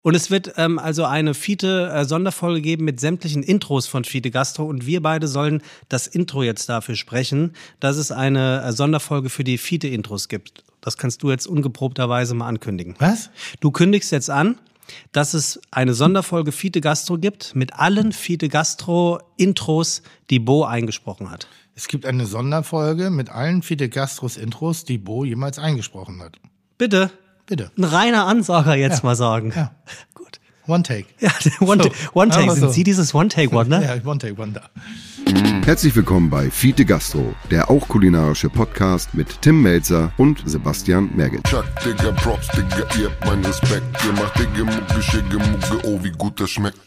Und es wird also eine Fiete-Sonderfolge geben mit sämtlichen Intros von Fiete Gastro und wir beide sollen das Intro jetzt dafür sprechen, dass es eine Sonderfolge für die Fiete-Intros gibt. Das kannst du jetzt ungeprobterweise mal ankündigen. Was? Du kündigst jetzt an, dass es eine Sonderfolge Fiete Gastro gibt mit allen Fiete Gastro-Intros, die Bo eingesprochen hat. Es gibt eine Sonderfolge mit allen Fiete Gastros Intros, die Bo jemals eingesprochen hat. Bitte? Bitte. Ein reiner Ansager jetzt mal sagen. Ja. Gut. One Take. Ja, One-Take. Sind Sie dieses One-Take-Wonder? Ja, One-Take-Wonder. Herzlich willkommen bei Fiete Gastro, der auch kulinarische Podcast mit Tim Melzer und Sebastian Merget. Chuck, Digga, Props, Digga, ihr habt meinen Respekt. Ihr macht Digga, Mucke, Schicke, Mucke, oh, wie gut das schmeckt.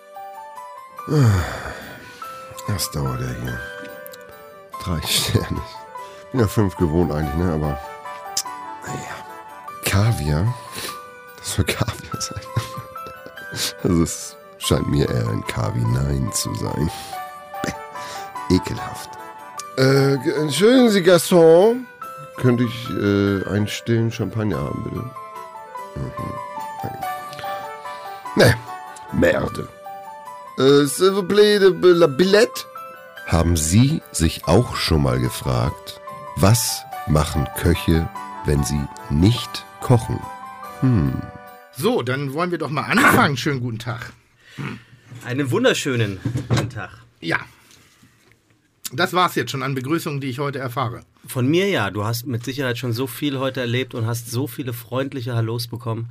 Das dauert ja hier. 3 Sterne. Ja, 5 gewohnt eigentlich, ne, aber naja. Kaviar? Das soll Kaviar sein. Also es scheint mir eher ein Kavi-Nein zu sein. Bäh, ekelhaft. Entschuldigen Sie, Gaston. Könnte ich einen stillen Champagner haben, bitte? Ne, merde. S'il vous plaît, la billette? Haben Sie sich auch schon mal gefragt, was machen Köche, wenn sie nicht kochen? So, dann wollen wir doch mal anfangen. Schönen guten Tag. Einen wunderschönen guten Tag. Ja. Das war's jetzt schon an Begrüßungen, die ich heute erfahre. Von mir ja, du hast mit Sicherheit schon so viel heute erlebt und hast so viele freundliche Hallos bekommen.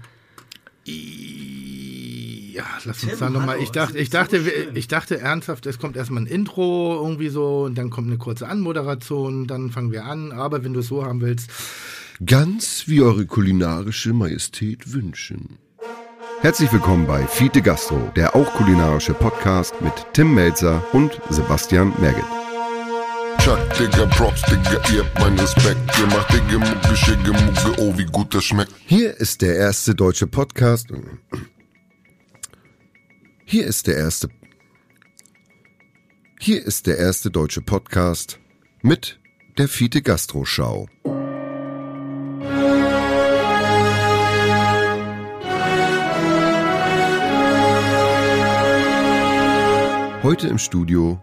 Ja, lass uns da nochmal. Ich dachte ernsthaft, es kommt erstmal ein Intro irgendwie so und dann kommt eine kurze Anmoderation, dann fangen wir an. Aber wenn du es so haben willst. Ganz wie eure kulinarische Majestät wünschen. Herzlich willkommen bei Fiete Gastro, der auch kulinarische Podcast mit Tim Melzer und Sebastian Merget. Chuck, Digga, Props, Digga, ihr habt meinen Respekt. Ihr macht Digga, Mucke, Schicke, Mucke, oh, wie gut das schmeckt. Hier ist der erste deutsche Podcast. Hier ist der erste deutsche Podcast mit der Fiete Gastro Schau. Heute im Studio,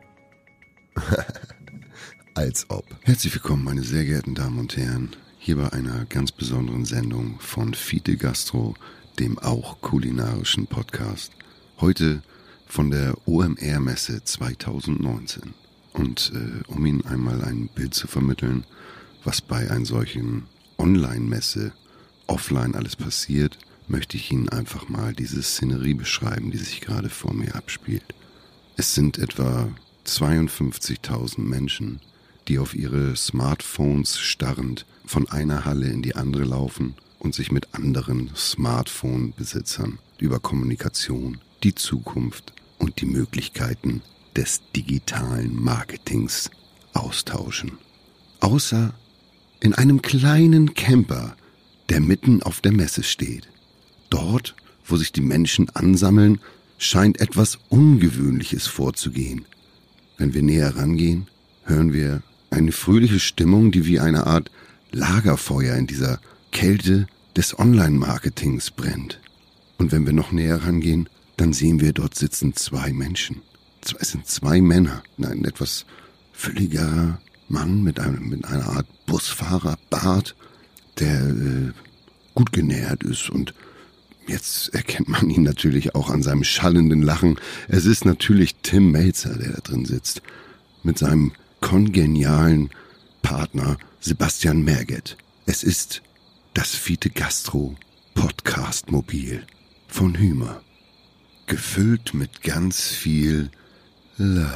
als ob. Herzlich willkommen, meine sehr geehrten Damen und Herren, hier bei einer ganz besonderen Sendung von Fiete Gastro, dem auch kulinarischen Podcast. Heute von der OMR-Messe 2019. Und um Ihnen einmal ein Bild zu vermitteln, was bei einer solchen Online-Messe offline alles passiert, möchte ich Ihnen einfach mal diese Szenerie beschreiben, die sich gerade vor mir abspielt. Es sind etwa 52.000 Menschen, die auf ihre Smartphones starrend von einer Halle in die andere laufen und sich mit anderen Smartphone-Besitzern über Kommunikation, die Zukunft und die Möglichkeiten des digitalen Marketings austauschen. Außer in einem kleinen Camper, der mitten auf der Messe steht. Dort, wo sich die Menschen ansammeln, scheint etwas Ungewöhnliches vorzugehen. Wenn wir näher rangehen, hören wir eine fröhliche Stimmung, die wie eine Art Lagerfeuer in dieser Kälte des Online-Marketings brennt. Und wenn wir noch näher rangehen, dann sehen wir, dort sitzen 2 Menschen. Es sind 2 Männer. Ein etwas fülligerer Mann mit einer Art Busfahrerbart, der gut genährt ist und jetzt erkennt man ihn natürlich auch an seinem schallenden Lachen. Es ist natürlich Tim Melzer, der da drin sitzt, mit seinem kongenialen Partner Sebastian Merget. Es ist das Fiete Gastro Podcast Mobil von Hümer. Gefüllt mit ganz viel Love.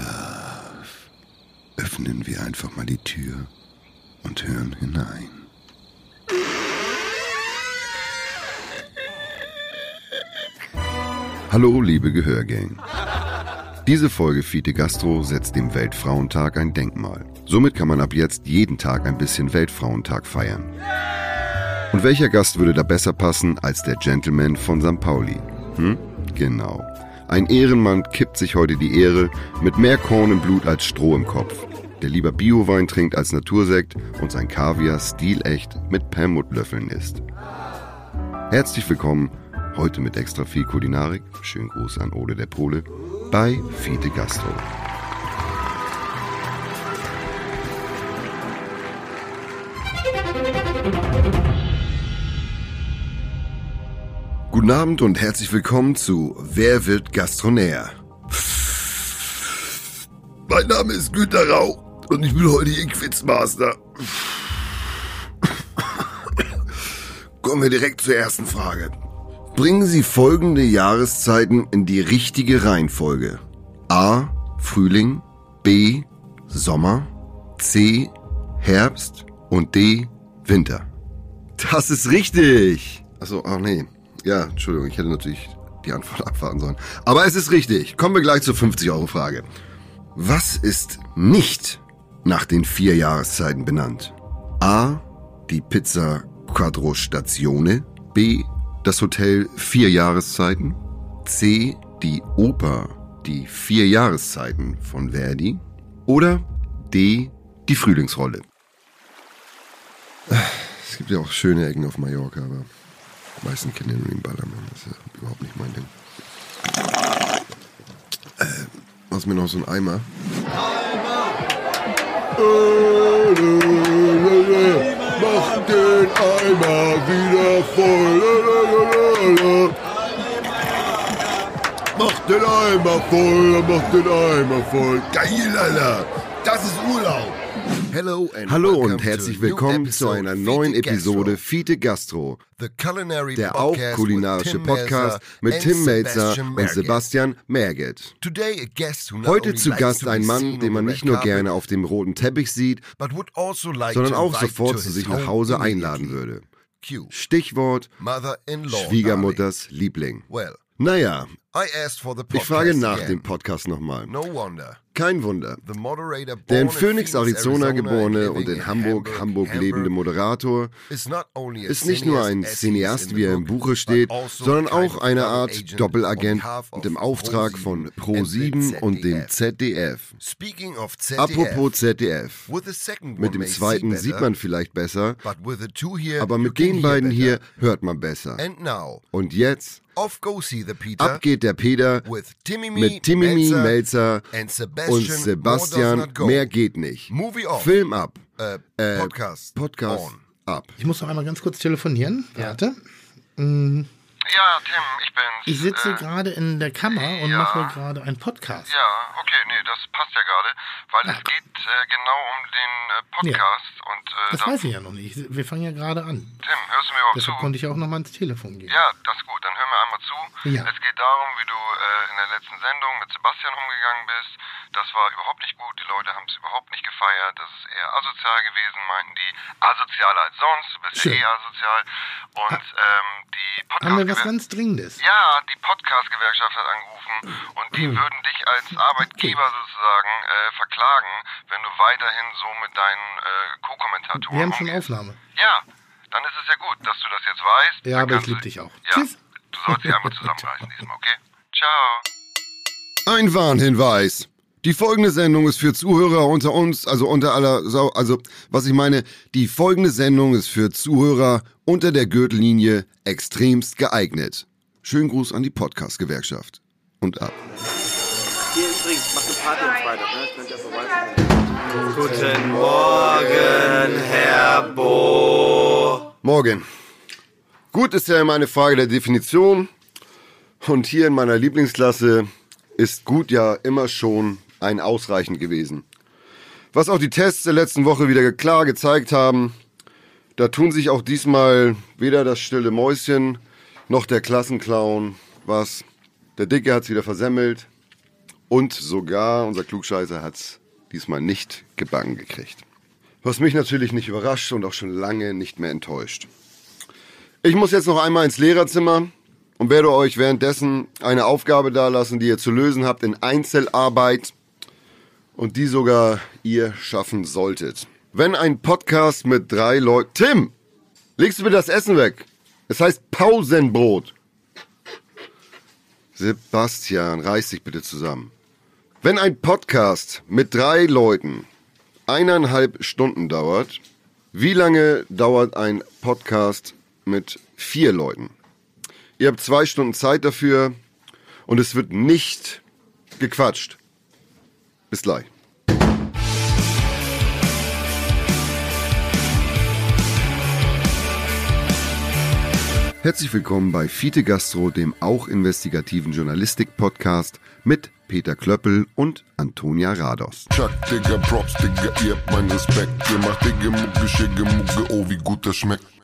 Öffnen wir einfach mal die Tür und hören hinein. Hallo, liebe Gehörgang. Diese Folge Fiete Gastro setzt dem Weltfrauentag ein Denkmal. Somit kann man ab jetzt jeden Tag ein bisschen Weltfrauentag feiern. Und welcher Gast würde da besser passen als der Gentleman von St. Pauli? Genau. Ein Ehrenmann kippt sich heute die Ehre mit mehr Korn im Blut als Stroh im Kopf. Der lieber Biowein trinkt als Natursekt und sein Kaviar stilecht mit Perlmuttlöffeln isst. Herzlich willkommen Heute mit extra viel Kulinarik. Schönen Gruß an Ole der Pole bei Fide Gastro. Guten Abend und herzlich willkommen zu Wer wird Gastronär? Mein Name ist Günter Rau und ich bin heute Ihr Quizmaster. Kommen wir direkt zur ersten Frage. Bringen Sie folgende Jahreszeiten in die richtige Reihenfolge. A. Frühling, B. Sommer, C. Herbst und D. Winter. Das ist richtig. Achso, nee. Ja, Entschuldigung, ich hätte natürlich die Antwort abwarten sollen. Aber es ist richtig. Kommen wir gleich zur 50-Euro-Frage. Was ist nicht nach den 4 Jahreszeiten benannt? A. Die Pizza Quattro Stazione. B. Das Hotel 4 Jahreszeiten. C. Die Oper Die 4 Jahreszeiten von Verdi. Oder D. Die Frühlingsrolle. Es gibt ja auch schöne Ecken auf Mallorca, aber die meisten kennen ja nur den Ballermann. Das ist ja überhaupt nicht mein Ding. Machst mir noch so einen Eimer? Mach den Eimer wieder voll. Mach den Eimer voll. Geil, Alter. Das ist Urlaub. Hallo und herzlich willkommen zu einer neuen Episode Fide Gastro, der auch kulinarische Podcast mit Tim Melzer und Sebastian Merget. Heute zu Gast ein Mann, den man nicht nur gerne auf dem roten Teppich sieht, sondern auch sofort zu sich nach Hause einladen würde. Stichwort Schwiegermutters Liebling. Naja, ich frage nach dem Podcast nochmal. Kein Wunder. Der in Phoenix, Arizona geborene und in Hamburg lebende Moderator ist nicht nur ein Cineast, wie er im Buche steht, sondern auch eine Art Doppelagent und im Auftrag von Pro7 und dem ZDF. Apropos ZDF. Mit dem zweiten sieht man vielleicht besser, aber mit den beiden hier hört man besser. Und jetzt ab geht der Peter mit Timmy Melzer und Sebastian. Mehr geht nicht. Film ab. Podcast ab. Ich muss noch einmal ganz kurz telefonieren. Warte. Ja, Tim, ich bin's. Ich sitze gerade in der Kammer und mache gerade einen Podcast. Ja, okay, nee, das passt ja gerade, weil es geht genau um den Podcast. Ja. Und, das weiß ich ja noch nicht. Wir fangen ja gerade an. Tim, hörst du mir überhaupt Deshalb zu? konnte ich auch nochmal ins Telefon gehen. Ja, das ist gut, dann hör mir einmal zu. Ja. Es geht darum, wie du in der letzten Sendung mit Sebastian umgegangen bist. Das war überhaupt nicht gut, die Leute haben es überhaupt nicht gefeiert. Das ist eher asozial gewesen, meinten die. Asozialer als sonst, du bist ja asozial. Und die Podcast... Haben wir was ganz Dringendes? Ja, die Podcast-Gewerkschaft hat angerufen und die würden dich als Arbeitgeber sozusagen verklagen, wenn du weiterhin so mit deinen Co-Kommentatoren Wir haben schon umgehst. Aufnahme. Ja, dann ist es ja gut, dass du das jetzt weißt. Ja, Dann aber ich kannst liebe du- dich auch. Ja, Tschüss. du sollst dich einmal zusammenreißen diesmal, okay? Ciao. Ein Warnhinweis. Die folgende Sendung ist für Zuhörer unter uns, also unter aller Sau, was ich meine, die folgende Sendung ist für Zuhörer unter der Gürtellinie extremst geeignet. Schönen Gruß an die Podcast-Gewerkschaft. Und ab. Hier übrigens, macht eine Party am Freitag, ne? Könnt ihr vorbeikommen. Guten Morgen, Herr Bo. Morgen. Gut ist ja immer eine Frage der Definition. Und hier in meiner Lieblingsklasse ist gut ja immer schon ein ausreichend gewesen. Was auch die Tests der letzten Woche wieder klar gezeigt haben, da tun sich auch diesmal weder das stille Mäuschen noch der Klassenclown was. Der Dicke hat's wieder versemmelt und sogar unser Klugscheißer hat's diesmal nicht gebacken gekriegt. Was mich natürlich nicht überrascht und auch schon lange nicht mehr enttäuscht. Ich muss jetzt noch einmal ins Lehrerzimmer und werde euch währenddessen eine Aufgabe dalassen, die ihr zu lösen habt in Einzelarbeit und die sogar ihr schaffen solltet. Wenn ein Podcast mit 3 Leuten... Tim, legst du mir das Essen weg? Es heißt Pausenbrot. Sebastian, reiß dich bitte zusammen. Wenn ein Podcast mit 3 Leuten 1,5 Stunden dauert, wie lange dauert ein Podcast mit 4 Leuten? Ihr habt 2 Stunden Zeit dafür und es wird nicht gequatscht. Bis gleich. Herzlich willkommen bei Fiete Gastro, dem auch investigativen Journalistik-Podcast mit Peter Klöppel und Antonia Rados. Chuck, Digga, Props, Digga, ihr habt meinen Respekt. Ihr macht Digga, Mucke, Schicke, Mucke, oh, wie gut das schmeckt.